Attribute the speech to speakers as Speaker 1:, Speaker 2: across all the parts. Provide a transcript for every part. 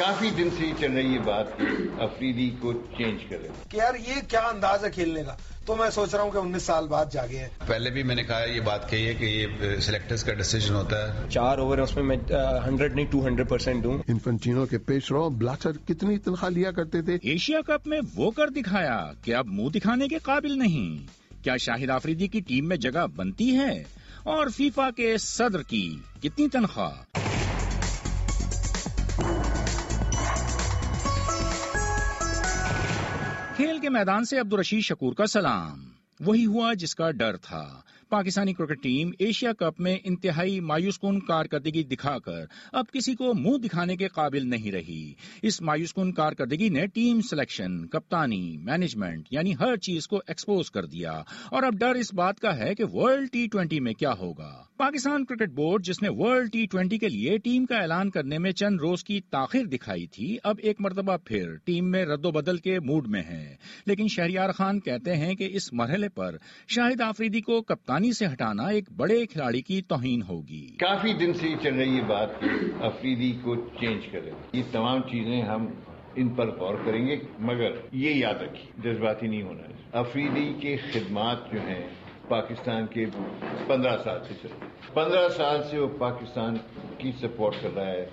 Speaker 1: काफी दिन से ही चल रही है बात कि अफरीदी को चेंज करें
Speaker 2: कि यार ये क्या अंदाज है खेलने का, तो मैं सोच रहा हूँ कि 19 साल बाद जागे हैं।
Speaker 3: पहले भी मैंने कहा ये बात कही है कि ये सिलेक्टर्स का डिसीजन होता है।
Speaker 4: 4 ओवर है उसमें मैं 100 नहीं 200% दूं।
Speaker 5: इन्फेंटिनो के पेशरो ब्लाटर कितनी तनख्वाह लिया करते थे।
Speaker 6: एशिया कप में वो कर दिखाया कि अब मुंह दिखाने के काबिल नहीं। क्या शाहिद आफरीदी की टीम में जगह बनती है? और फीफा के सदर की कितनी तनख्वाह? खेल के मैदान से अब्दुल रशीद शकूर का सलाम। वही हुआ जिसका डर था। Pakistani cricket team Asia cup में इंतहाई मायूसकुन कारकर्दगी दिखाकर अब किसी को मुंह दिखाने के काबिल नहीं रही। इस मायूसकुन कारकर्दगी ने टीम सिलेक्शन, कप्तानी, मैनेजमेंट यानी हर चीज को एक्सपोज कर दिया और अब डर इस बात का है कि वर्ल्ड T20 में क्या होगा। पाकिस्तान क्रिकेट बोर्ड जिसने वर्ल्ड T20 के लिए टीम का ऐलान करने में चंद रोज की ताखिर दिखाई थी, अब एक मरतबा फिर टीम में रद्दोबदल के मूड में है। लेकिन शहरियार खान कहते हैं कि इस मरहले पर शाहिद आफरीदी को कप्तानी से हटाना एक बड़े खिलाड़ी की तौहीन होगी।
Speaker 1: काफी दिन से ही चल रही है बात कि अफरीदी को चेंज करें। ये तमाम चीजें हम इन पर गौर करेंगे, मगर ये याद रखिए जज्बाती नहीं होना है। अफरीदी के खिदमात जो हैं पाकिस्तान के 15 साल से चल रहे, 15 साल से वो पाकिस्तान की सपोर्ट कर रहा है,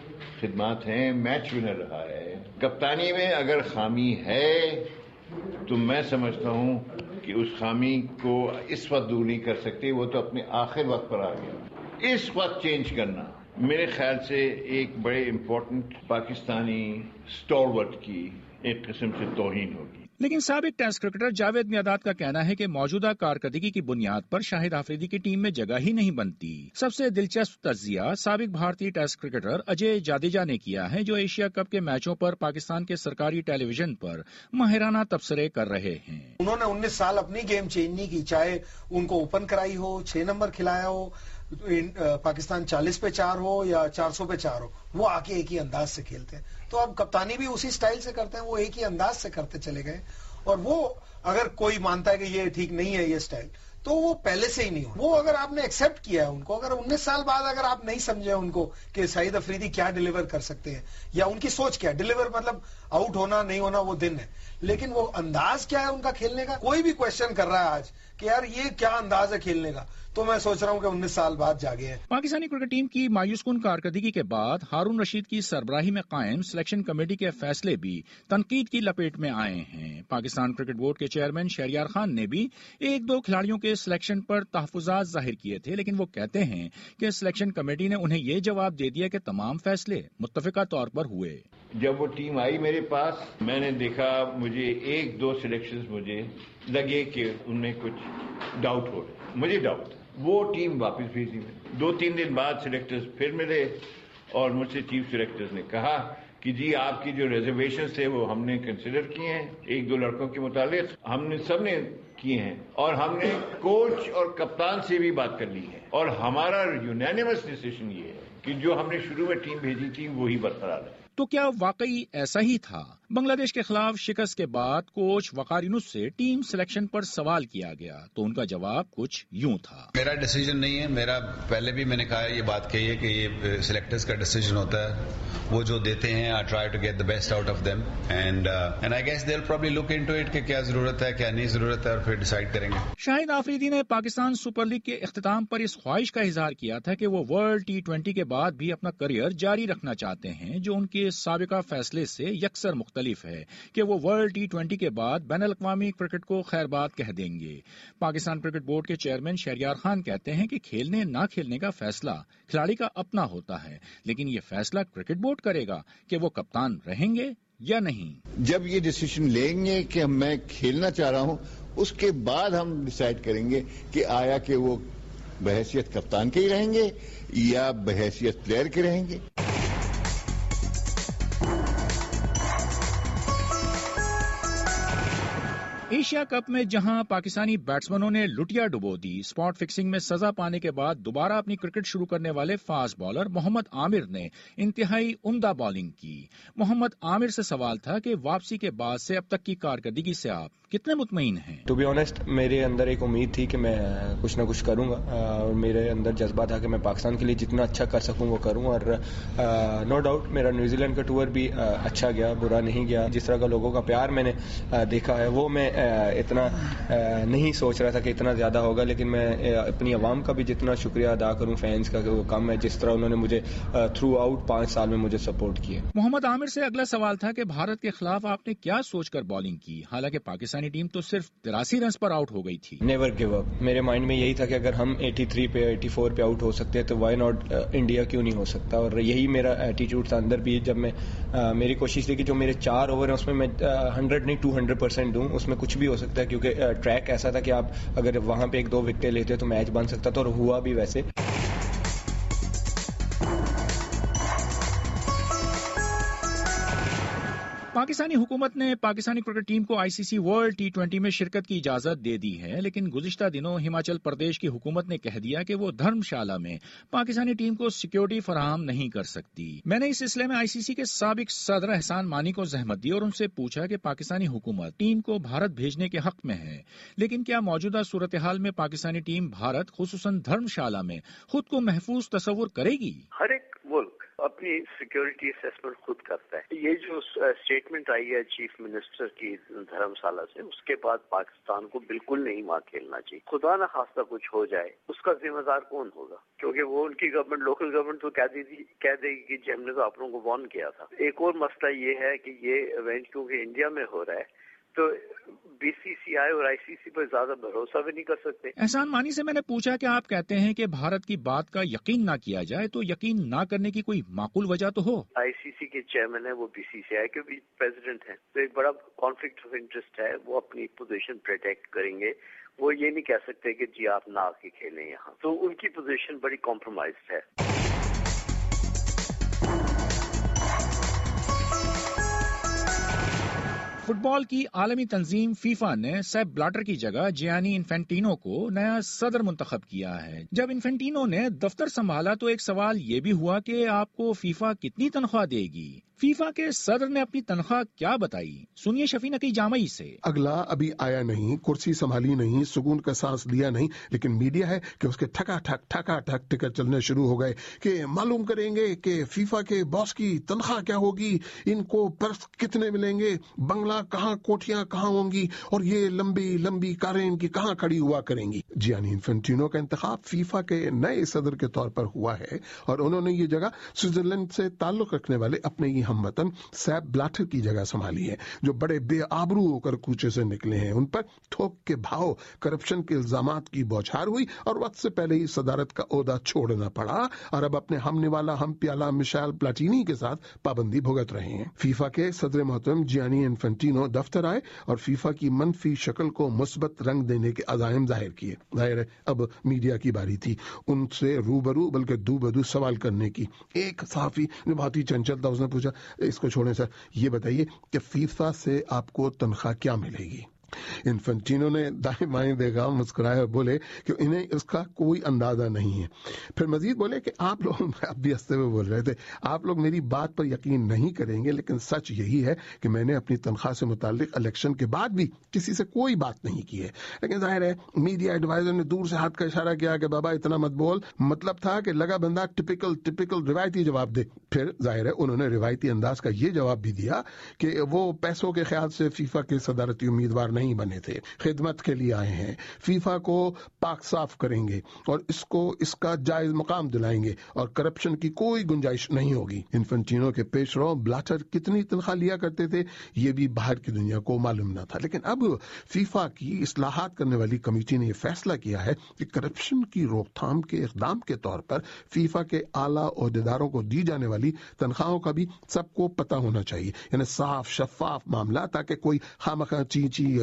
Speaker 1: खिदमात हैं, मैच विनर रहा है। कप्तानी में अगर खामी है तो मैं समझता हूं कि उस खामी को इस वक्त दूर नहीं कर सकते, वो तो अपने आखिर वक्त पर आ गया। इस वक्त चेंज करना मेरे ख्याल से एक बड़े इम्पोर्टेंट पाकिस्तानी स्टॉलवर्ट की एक किस्म से तौहीन होगी।
Speaker 6: लेकिन साबिक टेस्ट क्रिकेटर जावेद मियादाद का कहना है कि मौजूदा कारकर्दगी की बुनियाद पर शाहिद आफरीदी की टीम में जगह ही नहीं बनती। सबसे दिलचस्प तज्जिया साबिक भारतीय टेस्ट क्रिकेटर अजय जाडेजा ने किया है, जो एशिया कप के मैचों पर पाकिस्तान के सरकारी टेलीविजन पर माहिराना तबसरे कर रहे हैं।
Speaker 2: उन्होंने 19 साल अपनी गेम चेंज नहीं की, चाहे उनको ओपन कराई हो, 6 नंबर खिलाया हो, पाकिस्तान 40 पे 4 हो या 400 पे 4 हो, वो आके एक ही अंदाज से खेलते हैं। तो अब कप्तानी भी उसी स्टाइल से करते हैं, वो एक ही अंदाज से करते चले गए। और वो अगर कोई मानता है कि ये ठीक नहीं है ये स्टाइल, तो वो पहले से ही नहीं हो। वो अगर आपने एक्सेप्ट किया है उनको, अगर 19 साल बाद अगर आप नहीं समझे उनको कि शाहिद अफरीदी क्या डिलीवर कर सकते हैं या उनकी सोच क्या है, डिलीवर मतलब आउट होना नहीं होना वो दिन है, लेकिन वो अंदाज क्या है उनका खेलने का। कोई भी क्वेश्चन कर रहा है आज कि यार ये क्या अंदाज है खेलने का, तो मैं सोच रहा हूं कि 19 साल बाद जागे हैं।
Speaker 6: पाकिस्तानी क्रिकेट टीम की मायूसकुन कारकर्दगी के बाद हारून रशीद की सरबराही में कायम सिलेक्शन कमेटी के फैसले भी तनकीद की लपेट में आए हैं। पाकिस्तान क्रिकेट बोर्ड के चेयरमैन शहरियार खान ने भी 1-2 खिलाड़ियों के सिलेक्शन पर तहफुजात जाहिर किए थे, लेकिन वो कहते हैं कि सिलेक्शन कमेटी ने उन्हें ये जवाब दे दिया कि तमाम फैसले मुत्तफिका तौर पर हुए।
Speaker 1: जब वो टीम आई मेरे पास, मैंने देखा, मुझे 1-2 सिलेक्शंस मुझे लगे कि उनमें कुछ डाउट हो रहे, मुझे डाउट। वो टीम वापस भेजी मैंने। 2-3 दिन बाद सिलेक्टर्स फिर मिले और मुझसे चीफ सिलेक्टर्स ने कहा कि जी आपकी जो रिजर्वेशंस थे वो हमने कंसिडर किए हैं, 1-2 लड़कों के मुतालिक हमने सबने किए हैं और हमने कोच और कप्तान से भी बात कर ली है और हमारा यूनानिमस डिसीजन ये है कि जो हमने शुरू में टीम भेजी थी वही बरकरार है।
Speaker 6: तो क्या वाकई ऐसा ही था? बांग्लादेश के खिलाफ शिकस्त के बाद कोच वकार यूनुस से टीम सिलेक्शन पर सवाल किया गया तो उनका जवाब कुछ यूं था।
Speaker 3: मेरा डिसीजन नहीं है, मेरा पहले भी मैंने कहा ये बात कही है कि ये सिलेक्टर्स का डिसीजन होता है। वो जो देते हैं I try to get the best out of them and I guess they will probably look into it कि क्या जरूरत है क्या नहीं जरूरत है और फिर डिसाइड करेंगे।
Speaker 6: शाहिद आफरीदी ने पाकिस्तान सुपर लीग के इख्तिताम पर इस ख्वाहिश का इजहार किया था कि वो वर्ल्ड T20 के बाद भी अपना करियर जारी रखना चाहते हैं, जो उनके साबिका फैसले से यकसर मुख्तलिफ है कि वो वर्ल्ड T20 के बाद बैनुल-अक़वामी क्रिकेट को खैरबाद कह देंगे। पाकिस्तान क्रिकेट बोर्ड के चेयरमैन शहरियार खान कहते हैं कि खेलने ना खेलने का फैसला खिलाड़ी का अपना होता है, लेकिन ये फैसला क्रिकेट बोर्ड करेगा कि वो कप्तान रहेंगे या नहीं।
Speaker 7: जब ये डिसीजन लेंगे कि मैं खेलना चाह रहा हूं, उसके बाद हम डिसाइड करेंगे कि आया कि वो बहैसियत कप्तान के ही रहेंगे या बहैसियत प्लेयर के रहेंगे।
Speaker 6: एशिया कप में जहां पाकिस्तानी बैट्समैनों ने लुटिया डुबो दी, स्पॉट फिक्सिंग में सजा पाने के बाद दोबारा अपनी क्रिकेट शुरू करने वाले फास्ट बॉलर मोहम्मद आमिर ने इंतहाई उम्दा बॉलिंग की। मोहम्मद आमिर से सवाल था कि वापसी के बाद से अब तक की कारकर्दगी से आप कितने मुतमईन हैं?
Speaker 4: टू बी ऑनेस्ट, मेरे अंदर एक उम्मीद थी कि मैं कुछ ना कुछ करूंगा और मेरे अंदर जज्बा था कि मैं पाकिस्तान के लिए जितना अच्छा कर सकूं वो करूं और नो डाउट मेरा न्यूजीलैंड का टूर भी अच्छा गया, बुरा नहीं गया। जिस तरह का लोगों का प्यार मैंने देखा है वो मैं इतना नहीं सोच रहा था कि इतना ज्यादा होगा, लेकिन मैं अपनी आवाम का भी जितना शुक्रिया अदा करूं, फैंस का, वो कम है जिस तरह उन्होंने मुझे थ्रू आउट 5 साल में मुझे सपोर्ट किया।
Speaker 6: मोहम्मद आमिर से अगला सवाल था कि भारत के खिलाफ आपने क्या सोचकर बॉलिंग की? हालांकि पाकिस्तानी टीम तो सिर्फ 83 रन पर आउट हो गई थी।
Speaker 4: Never give up. मेरे माइंड में यही था कि अगर हम 83 पे 84 पे आउट हो सकते हैं तो व्हाई नॉट इंडिया क्यों नहीं हो सकता, और यही मेरा एटीट्यूड था अंदर भी। जब मैं मेरी कोशिश थी कि जो मेरे 4 ओवर हैं उसमें मैं 100 नहीं 200% दूं, उसमें कुछ भी हो सकता है क्योंकि ट्रैक ऐसा था कि आप अगर वहां पे 1-2 विकेटें लेते तो मैच बन सकता था, और हुआ भी वैसे।
Speaker 6: पाकिस्तानी हुकूमत ने पाकिस्तानी क्रिकेट टीम को आईसीसी वर्ल्ड T20 में शिरकत की इजाजत दे दी है, लेकिन गुज़िश्ता दिनों हिमाचल प्रदेश की हुकूमत ने कह दिया कि वो धर्मशाला में पाकिस्तानी टीम को सिक्योरिटी फराहम नहीं कर सकती। मैंने इस सिलसिले में आईसीसी के साबिक सदर एहसान मानी को जहमत दी और उनसे पूछा कि पाकिस्तानी हुकूमत टीम को भारत भेजने के हक में है, लेकिन क्या मौजूदा सूरत हाल में पाकिस्तानी टीम भारत खुसूसन धर्मशाला में खुद को महफूज तस्वुर करेगी?
Speaker 8: हर एक मुल्क अपनी सिक्योरिटी असेसमेंट खुद करता है। ये जो स्टेटमेंट आई है चीफ मिनिस्टर की धर्मशाला से, उसके बाद पाकिस्तान को बिल्कुल नहीं वहाँ खेलना चाहिए। खुदा न खास्ता कुछ हो जाए उसका जिम्मेदार कौन होगा? क्योंकि वो उनकी गवर्नमेंट, लोकल गवर्नमेंट तो कह देगी कि जी हमने तो आप लोगों को वार्न किया था। एक और मसला ये है कि ये इवेंट क्योंकि इंडिया में हो रहा है तो बीसीसीआई और आईसीसी पर ज्यादा भरोसा भी नहीं कर सकते।
Speaker 6: एहसान मानी से मैंने पूछा कि आप कहते हैं कि भारत की बात का यकीन ना किया जाए, तो यकीन ना करने की कोई माकूल वजह तो हो?
Speaker 8: आईसीसी के चेयरमैन है, वो बीसीसीआई के भी प्रेसिडेंट हैं, तो एक बड़ा कॉन्फ्लिक्ट ऑफ इंटरेस्ट है। वो अपनी पोजीशन प्रोटेक्ट करेंगे, वो ये नहीं कह सकते कि जी आप ना आके खेलें यहाँ, तो उनकी पोजीशन बड़ी कॉम्प्रोमाइज्ड है।
Speaker 6: फुटबॉल की आलमी तंजीम फीफा ने सेप ब्लैटर की जगह जियानी इन्फेंटिनो को नया सदर मुंतखब किया है। जब इन्फेंटिनो ने दफ्तर संभाला तो एक सवाल ये भी हुआ कि आपको फीफा कितनी तनख्वाह देगी। फीफा के सदर ने अपनी तनख्वाह क्या बताई, सुनिए शफी नकी जामई से।
Speaker 5: अगला अभी आया नहीं, कुर्सी संभाली नहीं, सुकून का सांस लिया नहीं, लेकिन मीडिया है कि उसके ठका ठक टिकट चलने शुरू हो गए कि मालूम करेंगे कि फीफा के बॉस की तनख्वाह क्या होगी, इनको पर्स कितने मिलेंगे, बंगला कहाँ, कोठियां कहाँ होंगी, और ये लंबी लंबी कारें इनकी कहाँ खड़ी हुआ करेंगी। जियानी इन्फेंटिनो का इंतखाब फीफा के नए सदर के तौर पर हुआ है और उन्होंने ये जगह स्विट्जरलैंड से ताल्लुक रखने वाले अपने ही हमवतन सेप ब्लैटर की जगह संभाली है, जो बड़े बेआबरू होकर कूचे से निकले हैं। उन पर थोक के भाव, करप्शन के इल्जामात की बौछार हुई और वक्त से पहले ही सदारत का ओहदा छोड़ना पड़ा और अब अपने हमने वाला हम प्याला मिशेल प्लाटिनी के साथ पाबंदी भुगत रहे हैं। फीफा के सदर मोहतरम जियानी इन्फेंटिनो दफ्तर आए और फीफा की मनफी शक्ल को मुस्बत रंग देने के अज़ाइम जाहिर किए। जाहिर है अब मीडिया की बारी थी उनसे रूबरू बल्कि दूबदू सवाल करने की। एक सहाफी जो बहुत ही चंचल था, उसने पूछा, इसको छोड़ें सर, ये बताइए कि फीफा से आपको तनख्वाह क्या मिलेगी? इन्फेंटिनो ने दाएं बाएं देखा, मुस्कुराए और बोले कि इन्हें इसका कोई अंदाजा नहीं है। फिर मजीद बोले कि आप लोग, अब भी हंसते हुए बोल रहे थे, आप लोग मेरी बात पर यकीन नहीं करेंगे, लेकिन सच यही है कि मैंने अपनी तनख्वाह से मुताल्लिक इलेक्शन के बाद भी किसी से कोई बात नहीं की है। लेकिन जाहिर है मीडिया एडवाइजर ने दूर से हाथ का इशारा किया कि बाबा इतना मत बोल, मतलब था कि लगा बंदा टिपिकल रिवायती जवाब दे। फिर जाहिर है उन्होंने रिवायती अंदाज का ये जवाब भी दिया कि वो पैसों के ख्याल से फीफा के सदारती उम्मीदवार नहीं बने थे, खिदमत के लिए आए हैं, फीफा को पाक साफ करेंगे और इसका जायज मकाम दिलाएंगे और करप्शन की कोई गुंजाइश नहीं होगी। इन्फेंटिनो के पेशरो ब्लैटर कितनी तनख्वाह लिया करते थे ये भी बाहर की दुनिया को मालूम न था, लेकिन अब फीफा की इस्लाहात करने वाली कमेटी ने यह फैसला किया है कि करप्शन की रोकथाम के इकदाम के तौर पर फीफा के आला ओहदेदारों को दी जाने वाली तनख्वाहों का भी सबको पता होना चाहिए, यानी साफ शफाफ मामला, ताकि कोई खामखा ची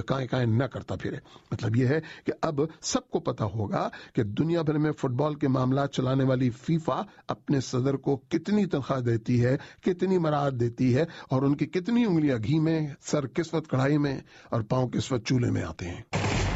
Speaker 5: काएं काएं न करता फिरे। मतलब यह है कि अब सबको पता होगा कि दुनिया भर में फुटबॉल के मामला चलाने वाली फीफा अपने सदर को कितनी तनख्वाह देती है, कितनी मराहत देती है और उनकी कितनी उंगलियां घी में, सर किस वक्त कढ़ाई में और पांव किस वक्त चूल्हे में आते हैं।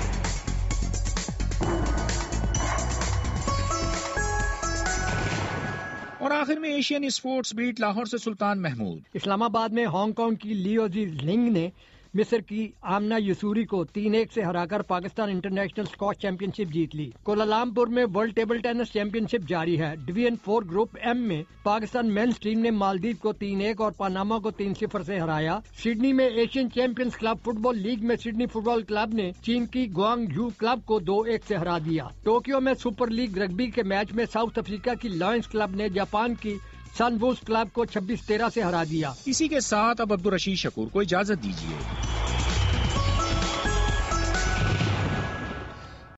Speaker 6: और आखिर में एशियन स्पोर्ट्स बीट लाहौर से सुल्तान महमूद।
Speaker 9: इस्लामाबाद में हांगकांग की लियो जी लिंग ने मिस्र की आमना यूसुरी को 3-1 से हराकर पाकिस्तान इंटरनेशनल स्क्वैश चैंपियनशिप जीत ली। कोलालमपुर में वर्ल्ड टेबल टेनिस चैंपियनशिप जारी है। डिवीजन 4 ग्रुप एम में पाकिस्तान मेंस टीम ने मालदीव को 3-1 और पनामा को 3-0 से हराया। सिडनी में Asian champions club football league में सिडनी फुटबॉल क्लब ने चीन की ग्वांगझू क्लब को 2-1 से हरा दिया। टोक्यो में सुपर लीग रग्बी के मैच में साउथ अफ्रीका की लायंस क्लब ने जापान की सनवूल्व्स क्लब को 26-13 से हरा दिया।
Speaker 6: इसी के साथ अब अब्दुल रशीद शकूर को इजाजत दीजिए।